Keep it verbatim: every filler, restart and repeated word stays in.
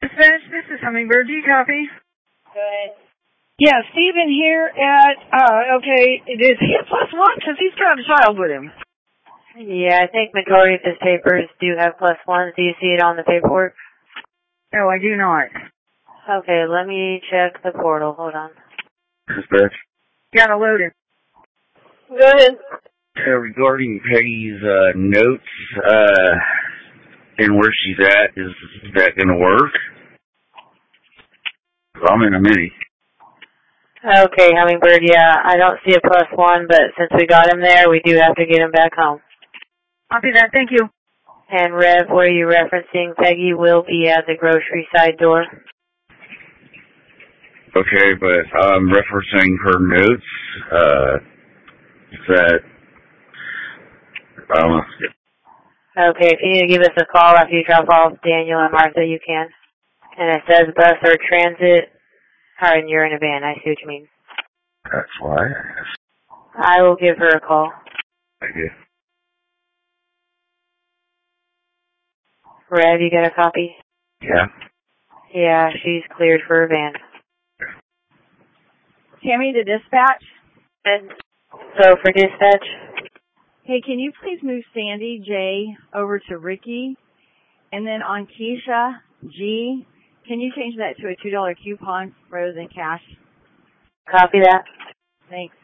Dispatch, this is Hummingbird. Do you copy? Good. Yeah, Stephen here at, uh, okay, is he a plus one? Because he's got a child with him. Yeah, I think majority of his papers do have plus ones. Do you see it on the paperwork? No, I do not. Okay, let me check the portal. Hold on. Dispatch. Gotta load it. Go ahead. Uh, regarding Peggy's uh, notes uh, and where she's at, is that going to work? I'm in a mini. Okay, Hummingbird, yeah, I don't see a plus one, but since we got him there, we do have to get him back home. Copy that, thank you. And Rev, where you referencing Peggy will be at the grocery side door. Okay, but I'm referencing her notes. Uh, that, I don't know. Okay, if you need to give us a call after you drop off Daniel and Martha, you can. And it says bus or transit, or and you're in a van, I see what you mean. That's why I asked. I will give her a call. Thank you. Rev, you got a copy? Yeah. Yeah, she's cleared for a van. Tammy to dispatch. And so for dispatch? Hey, can you please move Sandy J over to Ricky? And then on Keisha G, can you change that to a two dollar coupon rather than cash? Copy that. Thanks.